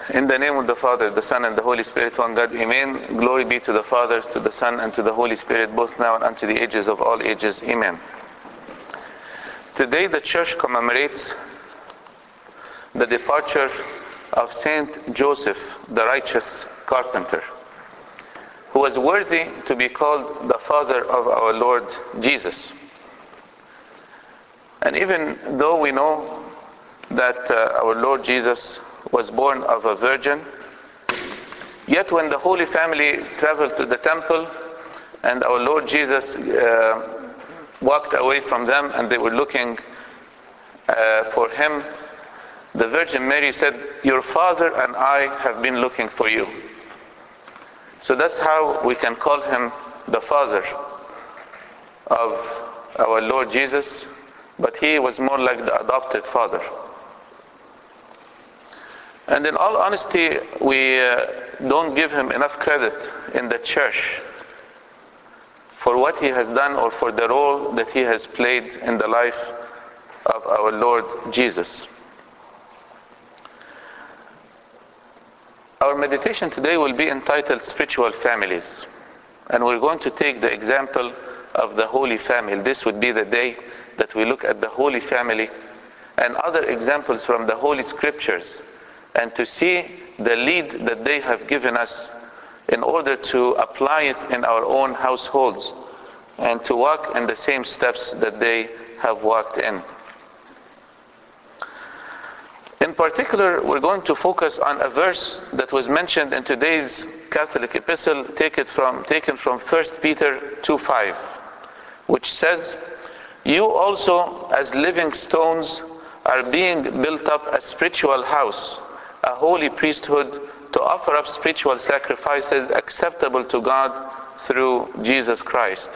In the name of the Father, the Son, and the Holy Spirit, one God, Amen. Glory be to the Father, to the Son, and to the Holy Spirit, both now and unto the ages of all ages. Amen. Today the Church commemorates the departure of Saint Joseph, the righteous carpenter, who was worthy to be called the father of our Lord Jesus. And even though we know that our Lord Jesus was born of a virgin, yet when the Holy Family traveled to the temple and our Lord Jesus walked away from them and they were looking for him, the Virgin Mary said, "Your father and I have been looking for you." So that's how we can call him the father of our Lord Jesus, but he was more like the adopted father. And in all honesty, we don't give him enough credit in the church for what he has done or for the role that he has played in the life of our Lord Jesus. Our meditation today will be entitled Spiritual Families. And we're going to take the example of the Holy Family. This would be the day that we look at the Holy Family and other examples from the Holy Scriptures, and to see the lead that they have given us in order to apply it in our own households and to walk in the same steps that they have walked in. In particular, we're going to focus on a verse that was mentioned in today's Catholic epistle, taken from 1 Peter 2:5, which says, "You also, as living stones, are being built up a spiritual house, a holy priesthood, to offer up spiritual sacrifices acceptable to God through Jesus Christ."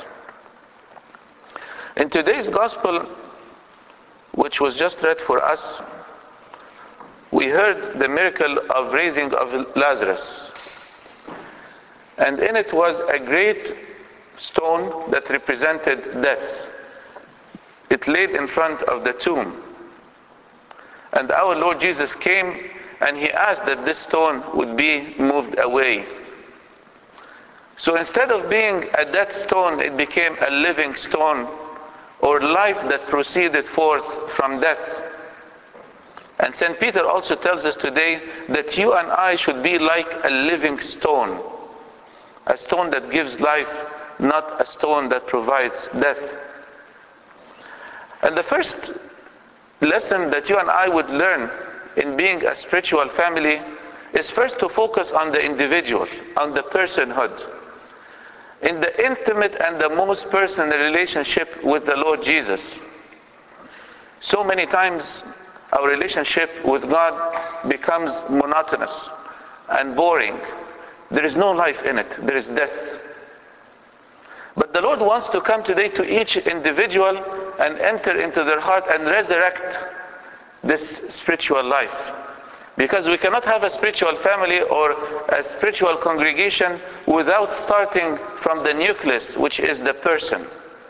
In today's gospel, which was just read for us, we heard the miracle of raising of Lazarus. And in it was a great stone that represented death. It laid in front of the tomb. And our Lord Jesus came and he asked that this stone would be moved away. So instead of being a dead stone, it became a living stone, or life that proceeded forth from death. And St. Peter also tells us today that you and I should be like a living stone, a stone that gives life, not a stone that provides death. And the first lesson that you and I would learn in being a spiritual family is first to focus on the individual, on the personhood, in the intimate and the most personal relationship with the Lord Jesus. So many times our relationship with God becomes monotonous and boring. There is no life in it. There is death. But the Lord wants to come today to each individual and enter into their heart and resurrect this spiritual life. Because we cannot have a spiritual family or a spiritual congregation without starting from the nucleus, which is the person.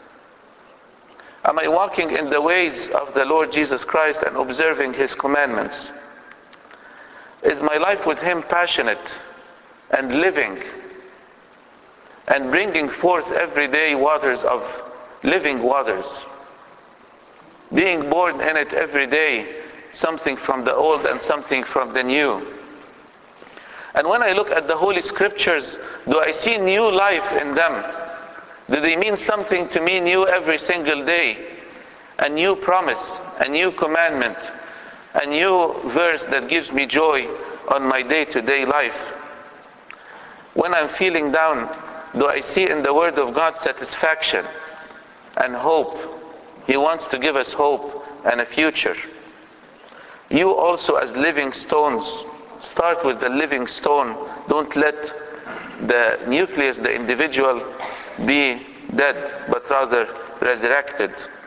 Am I walking in the ways of the Lord Jesus Christ and observing his commandments? Is my life with him passionate and living and bringing forth every day waters of living waters? Being born in it every day, something from the old and something from the new. And when I look at the Holy Scriptures, do I see new life in them? Do they mean something to me new every single day? A new promise, a new commandment, a new verse that gives me joy on my day-to-day life? When I'm feeling down, do I see in the Word of God satisfaction and hope? He wants to give us hope and a future. You also, as living stones, start with the living stone. Don't let the nucleus, the individual, be dead, but rather resurrected.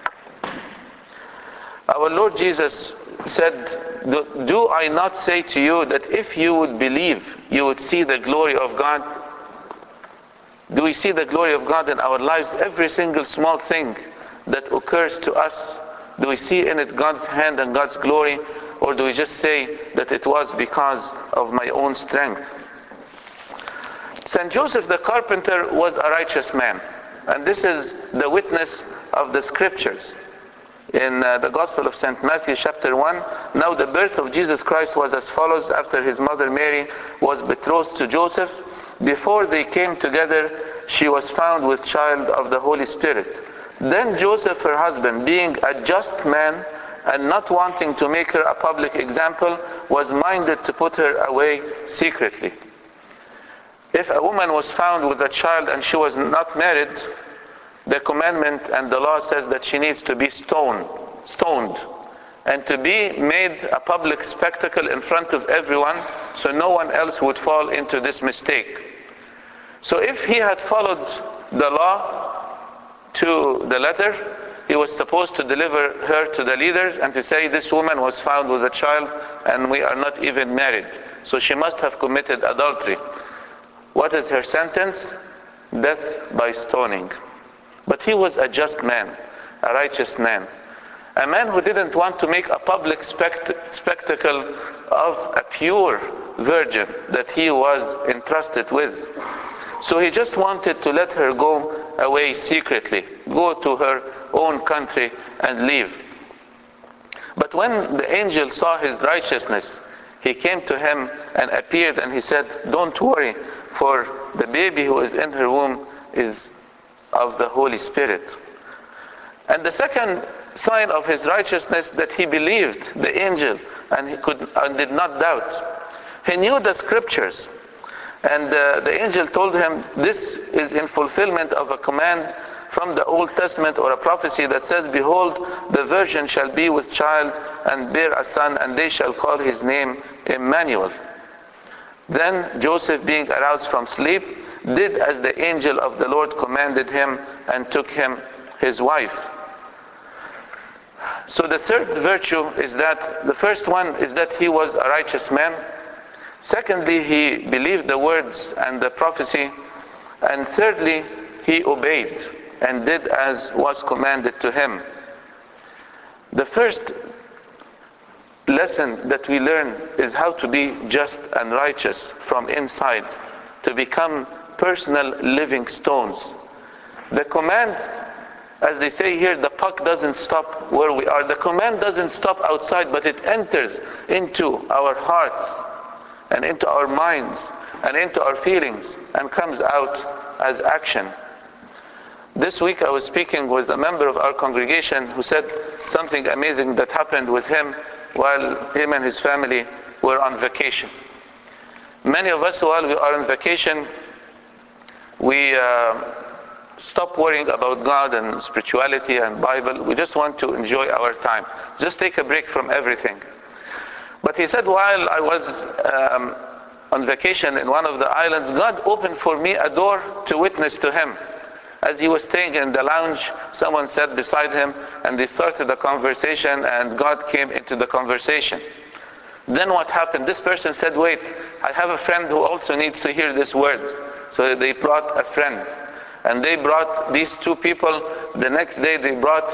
Our Lord Jesus said, "Do I not say to you that if you would believe, you would see the glory of God?" Do we see the glory of God in our lives? Every single small thing that occurs to us, do we see in it God's hand and God's glory? or do we just say that it was because of my own strength? St. Joseph the carpenter was a righteous man, and this is the witness of the scriptures. In the Gospel of St. Matthew chapter 1, now the birth of Jesus Christ was as follows. After his mother Mary was betrothed to Joseph, before they came together, she was found with child of the Holy Spirit. Then Joseph, her husband, being a just man and not wanting to make her a public example, was minded to put her away secretly. If a woman was found with a child and she was not married, the commandment and the law says that she needs to be stoned, and to be made a public spectacle in front of everyone, so no one else would fall into this mistake. So if he had followed the law to the letter, he was supposed to deliver her to the leaders and to say, this woman was found with a child and we are not even married, so she must have committed adultery. What is her sentence? Death by stoning. But he was a just man, a righteous man, a man who didn't want to make a public spectacle of a pure virgin that he was entrusted with. So he just wanted to let her go away secretly, go to her own country and leave. But when the angel saw his righteousness, he came to him and appeared, and he said, don't worry, for the baby who is in her womb is of the Holy Spirit. And the second sign of his righteousness, that he believed the angel and did not doubt. He knew the scriptures, and the angel told him, this is in fulfillment of a command from the Old Testament, or a prophecy that says, behold, the virgin shall be with child and bear a son, and they shall call his name Emmanuel. Then Joseph, being aroused from sleep, did as the angel of the Lord commanded him, and took him his wife. So the third virtue is that, the first one is that he was a righteous man. Secondly, he believed the words and the prophecy. And thirdly, he obeyed and did as was commanded to him. The first lesson that we learn is how to be just and righteous from inside, to become personal living stones. The command, as they say here, the puck doesn't stop where we are. The command doesn't stop outside, but it enters into our hearts and into our minds and into our feelings and comes out as action. This week I was speaking with a member of our congregation who said something amazing that happened with him while him and his family were on vacation. Many of us, while we are on vacation, we stop worrying about God and spirituality and Bible. We just want to enjoy our time. Just take a break from everything. But he said, while I was on vacation in one of the islands, God opened for me a door to witness to him. As he was staying in the lounge, someone sat beside him and they started a conversation, and God came into the conversation. Then what happened? This person said, wait, I have a friend who also needs to hear these words. So they brought a friend. And they brought these two people. The next day they brought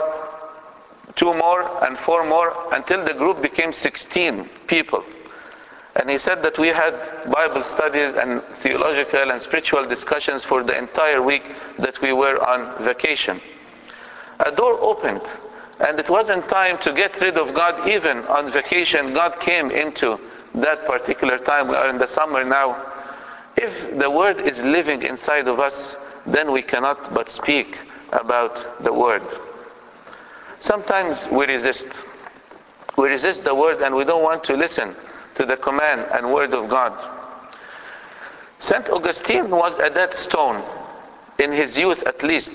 2 more and 4 more, until the group became 16 people. And he said that we had Bible studies and theological and spiritual discussions for the entire week that we were on vacation. A door opened, and it wasn't time to get rid of God even on vacation. God came into that particular time. We are in the summer now. If the word is living inside of us, then we cannot but speak about the word. Sometimes we resist. We resist the word and we don't want to listen to the command and word of God. St. Augustine was a dead stone, in his youth at least.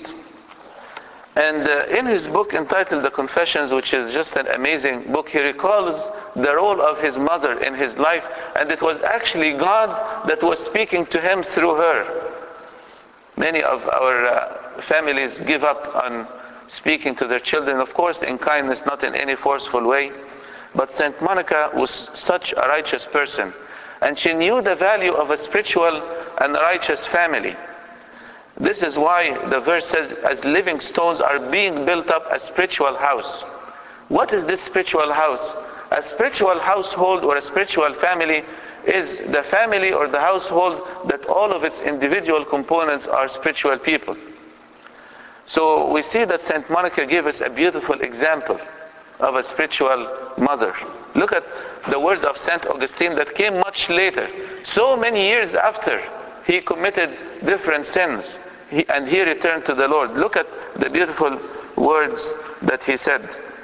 And in his book entitled The Confessions, which is just an amazing book, he recalls the role of his mother in his life, and it was actually God that was speaking to him through her. Many of our families give up on speaking to their children, of course in kindness, not in any forceful way. But St. Monica was such a righteous person, and she knew the value of a spiritual and righteous family. This is why the verse says, as living stones are being built up a spiritual house. What is this spiritual house? A spiritual household or a spiritual family is the family or the household that all of its individual components are spiritual people. So we see that St. Monica gave us a beautiful example of a spiritual mother. Look at the words of St. Augustine that came much later, so many years after he committed different sins and he returned to the Lord. Look at the beautiful words that he said.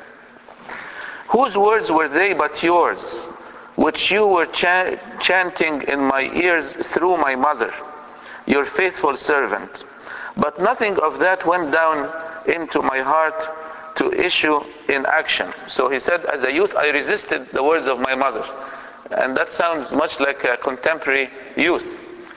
Whose words were they but yours, which you were chanting in my ears through my mother, your faithful servant? But nothing of that went down into my heart to issue in action. So he said, as a youth, I resisted the words of my mother. And that sounds much like a contemporary youth.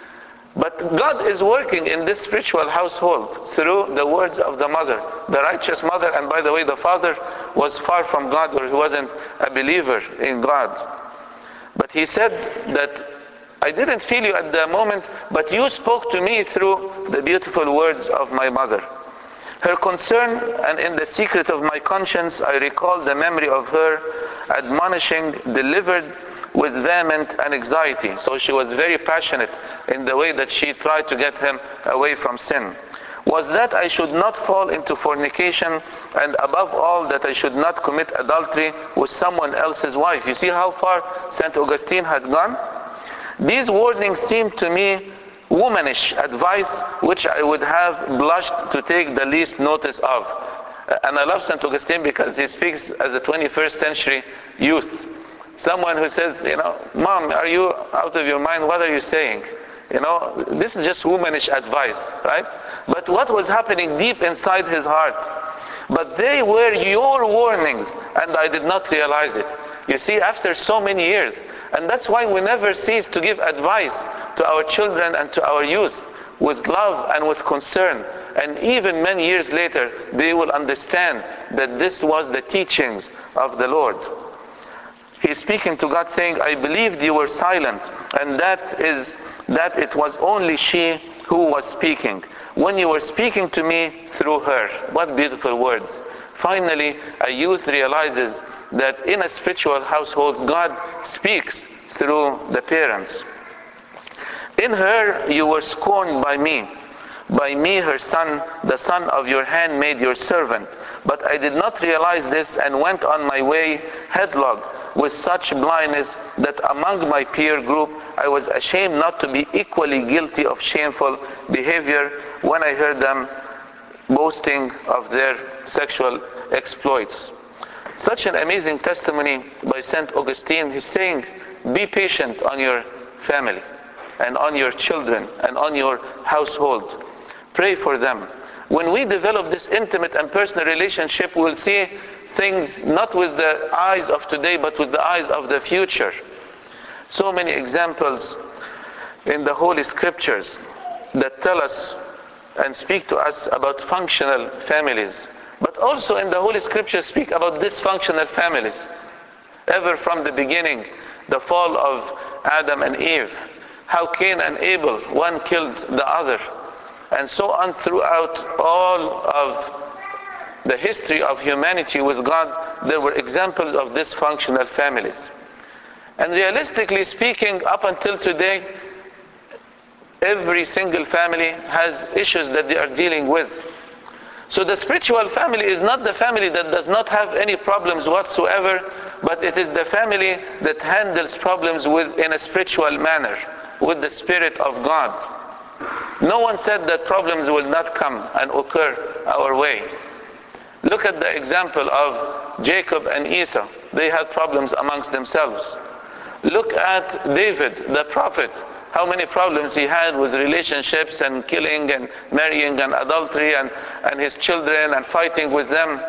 But God is working in this spiritual household through the words of the mother, the righteous mother. And by the way, the father was far from God, or he wasn't a believer in God. But he said that I didn't feel you at the moment, but you spoke to me through the beautiful words of my mother. Her concern, and in the secret of my conscience, I recall the memory of her admonishing, delivered with vehement and anxiety. So she was very passionate in the way that she tried to get him away from sin. Was that I should not fall into fornication, and above all that I should not commit adultery with someone else's wife. You see how far St. Augustine had gone? These warnings seemed to me womanish advice, which I would have blushed to take the least notice of. And I love St. Augustine because he speaks as a 21st century youth. Someone who says, Mom, are you out of your mind? What are you saying? This is just womanish advice, right? But what was happening deep inside his heart? But they were your warnings, and I did not realize it. You see, after so many years, and that's why we never cease to give advice to our children and to our youth with love and with concern. And even many years later, they will understand that this was the teachings of the Lord. He's speaking to God saying, I believed you were silent, and that it was only she who was speaking, when you were speaking to me through her. What beautiful words. Finally, a youth realizes that in a spiritual household, God speaks through the parents. In her you were scorned by me, her son, the son of your handmaid, your servant. But I did not realize this, and went on my way headlong with such blindness that among my peer group I was ashamed not to be equally guilty of shameful behavior when I heard them boasting of their sexual exploits. Such an amazing testimony by St. Augustine. He's saying, be patient on your family and on your children and on your household. Pray for them. When we develop this intimate and personal relationship, we'll see things not with the eyes of today, but with the eyes of the future. So many examples in the Holy Scriptures that tell us and speak to us about functional families. But also in the Holy Scriptures speak about dysfunctional families. Ever from the beginning, the fall of Adam and Eve, how Cain and Abel, one killed the other, and so on throughout all of the history of humanity with God, there were examples of dysfunctional families. And realistically speaking, up until today, every single family has issues that they are dealing with. So the spiritual family is not the family that does not have any problems whatsoever, but it is the family that handles problems in a spiritual manner, with the Spirit of God. No one said that problems will not come and occur our way. Look at the example of Jacob and Esau. They had problems amongst themselves. Look at David, the prophet. How many problems he had with relationships and killing and marrying and adultery and his children and fighting with them.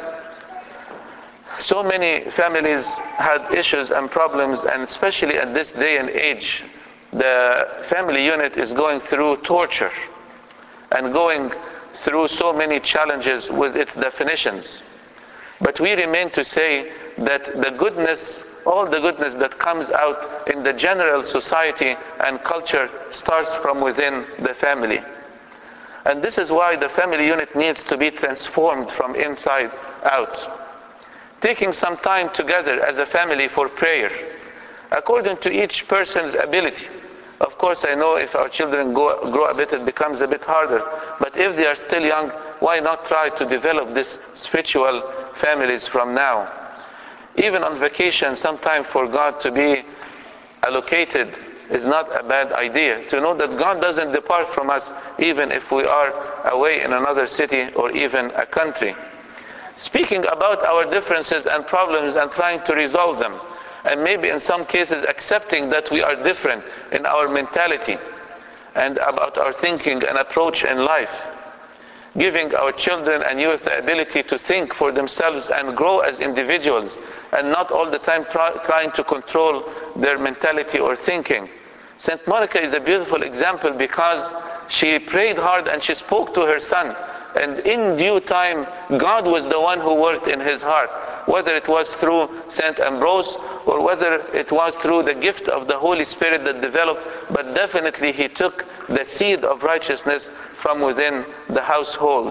So many families had issues and problems, and especially at this day and age, the family unit is going through torture and going through so many challenges with its definitions. But we remain to say that the goodness, all the goodness that comes out in the general society and culture starts from within the family. And this is why the family unit needs to be transformed from inside out. taking some time together as a family for prayer, according to each person's ability. Of course, I know if our children grow a bit, it becomes a bit harder. But if they are still young, why not try to develop these spiritual families from now? Even on vacation, some time for God to be allocated is not a bad idea. To know that God doesn't depart from us, even if we are away in another city or even a country. Speaking about our differences and problems and trying to resolve them. And maybe in some cases accepting that we are different in our mentality and about our thinking and approach in life. Giving our children and youth the ability to think for themselves and grow as individuals, and not all the time trying to control their mentality or thinking. St. Monica is a beautiful example because she prayed hard and she spoke to her son. And in due time, God was the one who worked in his heart. Whether it was through St. Ambrose or whether it was through the gift of the Holy Spirit that developed, but definitely he took the seed of righteousness from within the household.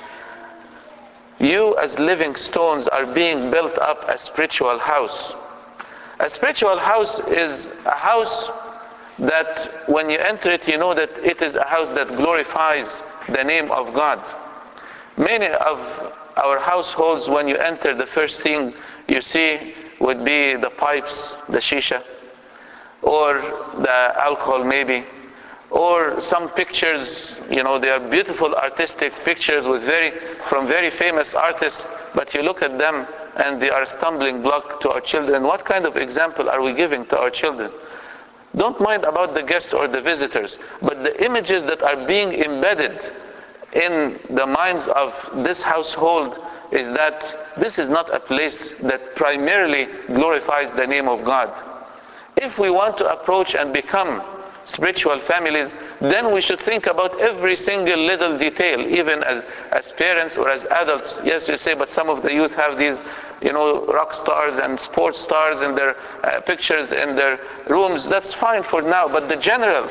You as living stones are being built up a spiritual house. A spiritual house is a house that when you enter it, you know that it is a house that glorifies the name of God. Many of our households, when you enter, the first thing you see would be the pipes, the shisha, or the alcohol maybe, or some pictures. You know, they are beautiful artistic pictures from very famous artists, but you look at them and they are a stumbling block to our children. What kind of example are we giving to our children? Don't mind about the guests or the visitors, but the images that are being embedded in the minds of this household is that this is not a place that primarily glorifies the name of God. If we want to approach and become spiritual families, then we should think about every single little detail, even as parents or as adults. Yes, you say, but some of the youth have these, rock stars and sports stars in their pictures in their rooms. That's fine for now, but the general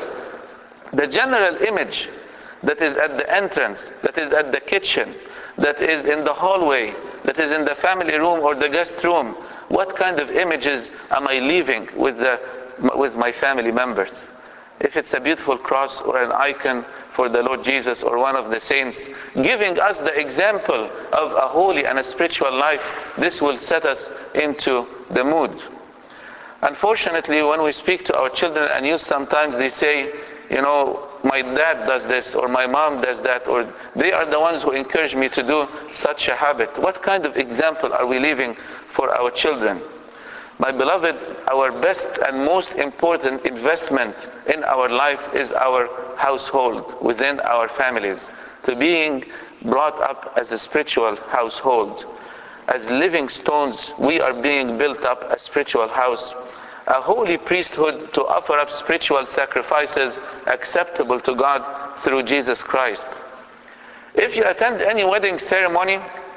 image that is at the entrance, that is at the kitchen, that is in the hallway, that is in the family room or the guest room, what kind of images am I leaving with my family members? If it's a beautiful cross or an icon for the Lord Jesus or one of the saints, giving us the example of a holy and a spiritual life, this will set us into the mood. Unfortunately, when we speak to our children and youth, sometimes they say, my dad does this or my mom does that, or they are the ones who encourage me to do such a habit. What kind of example are we leaving for our children? My beloved, our best and most important investment in our life is our household, within our families, to being brought up as a spiritual household. As living stones, we are being built up a spiritual house, a holy priesthood to offer up spiritual sacrifices acceptable to God through Jesus Christ. If you attend any wedding ceremony,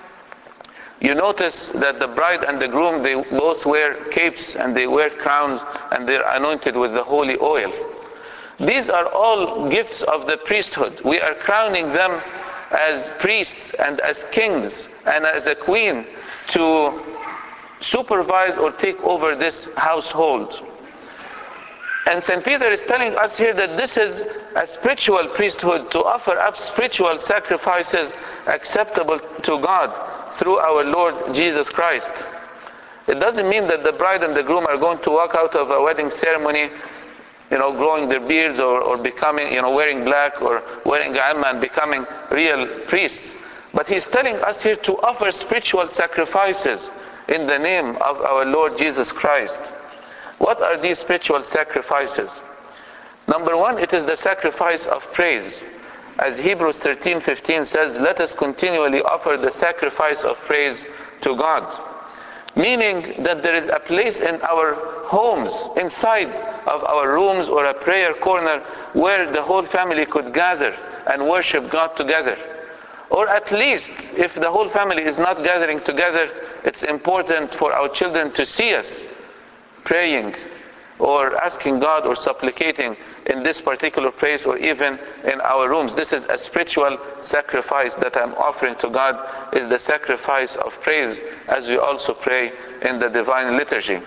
you notice that the bride and the groom, they both wear capes and they wear crowns and they're anointed with the holy oil. These are all gifts of the priesthood. We are crowning them as priests and as kings and as a queen to supervise or take over this household. And St. Peter is telling us here that this is a spiritual priesthood to offer up spiritual sacrifices acceptable to God through our Lord Jesus Christ. It doesn't mean that the bride and the groom are going to walk out of a wedding ceremony, growing their beards or becoming, wearing black or wearing a amma and becoming real priests. But he's telling us here to offer spiritual sacrifices in the name of our Lord Jesus Christ. What are these spiritual sacrifices? Number one, it is the sacrifice of praise. As Hebrews 13:15 says, let us continually offer the sacrifice of praise to God. Meaning that there is a place in our homes, inside of our rooms or a prayer corner, where the whole family could gather and worship God together. Or at least, if the whole family is not gathering together, it's important for our children to see us praying or asking God or supplicating in this particular place or even in our rooms. This is a spiritual sacrifice that I'm offering to God, is the sacrifice of praise, as we also pray in the divine liturgy.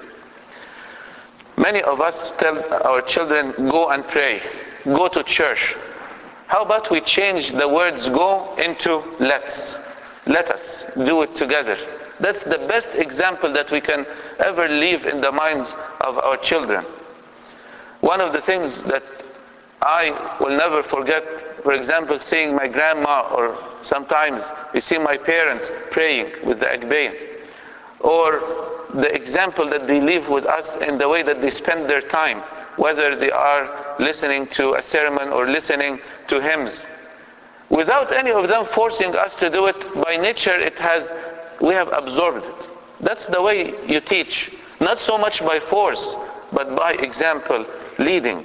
Many of us tell our children, go and pray, go to church. How about we change the words go into let's? Let us do it together. That's the best example that we can ever leave in the minds of our children. One of the things that I will never forget, for example, seeing my grandma, or sometimes you see my parents praying with the Agbein, or the example that they live with us in the way that they spend their time, whether they are listening to a sermon or listening to hymns. Without any of them forcing us to do it, by nature we have absorbed it. That's the way you teach. Not so much by force, but by example, leading.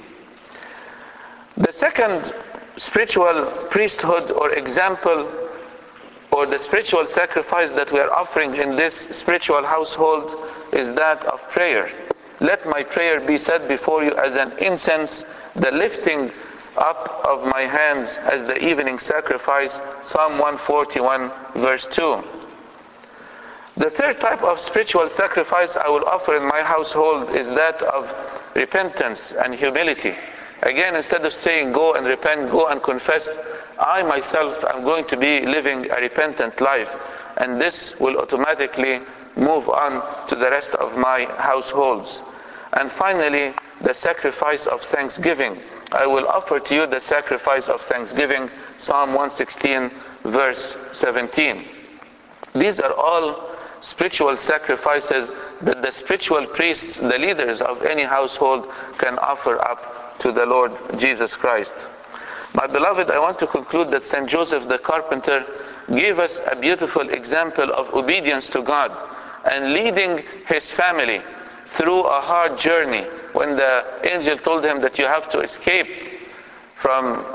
The second spiritual priesthood or example, or the spiritual sacrifice that we are offering in this spiritual household, is that of prayer. Let my prayer be said before you as an incense, the lifting up of my hands as the evening sacrifice, Psalm 141 verse 2. The third type of spiritual sacrifice I will offer in my household is that of repentance and humility. Again, instead of saying go and repent, go and confess, I myself am going to be living a repentant life, and this will automatically move on to the rest of my households. And finally, the sacrifice of thanksgiving. I will offer to you the sacrifice of thanksgiving, Psalm 116 verse 17. These are all spiritual sacrifices that the spiritual priests, the leaders of any household, can offer up to the Lord Jesus Christ. My beloved, I want to conclude that St. Joseph the Carpenter gave us a beautiful example of obedience to God and leading his family through a hard journey. When the angel told him that you have to escape from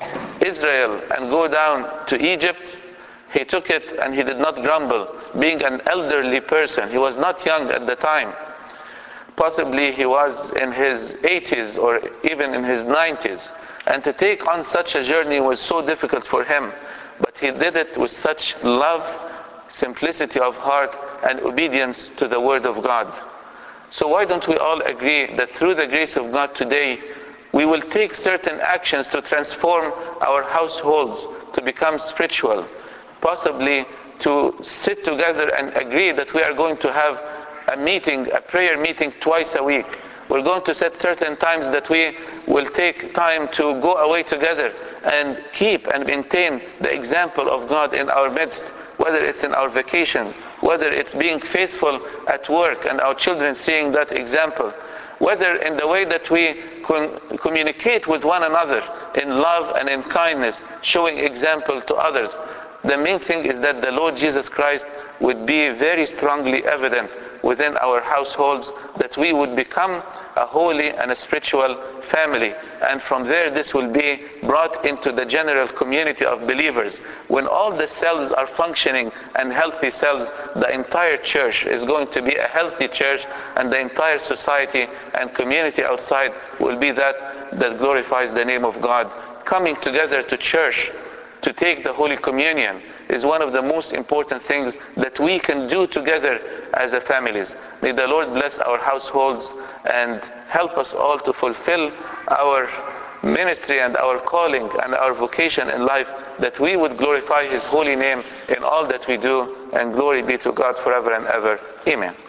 Israel and go down to Egypt, he took it and he did not grumble. Being an elderly person, he was not young at the time. Possibly he was in his 80s or even in his 90s. And to take on such a journey was so difficult for him. But he did it with such love, simplicity of heart, and obedience to the Word of God. So why don't we all agree that through the grace of God today, we will take certain actions to transform our households to become spiritual. Possibly to sit together and agree that we are going to have a meeting, a prayer meeting twice a week. We're going to set certain times that we will take time to go away together and keep and maintain the example of God in our midst, whether it's in our vacation, whether it's being faithful at work and our children seeing that example, whether in the way that we communicate with one another in love and in kindness, showing example to others. The main thing is that the Lord Jesus Christ would be very strongly evident within our households, that we would become a holy and a spiritual family. And from there, this will be brought into the general community of believers. When all the cells are functioning and healthy cells, the entire church is going to be a healthy church, and the entire society and community outside will be that glorifies the name of God. Coming together to church to take the Holy Communion is one of the most important things that we can do together as a families. May the Lord bless our households and help us all to fulfill our ministry and our calling and our vocation in life, that we would glorify His holy name in all that we do, and glory be to God forever and ever. Amen.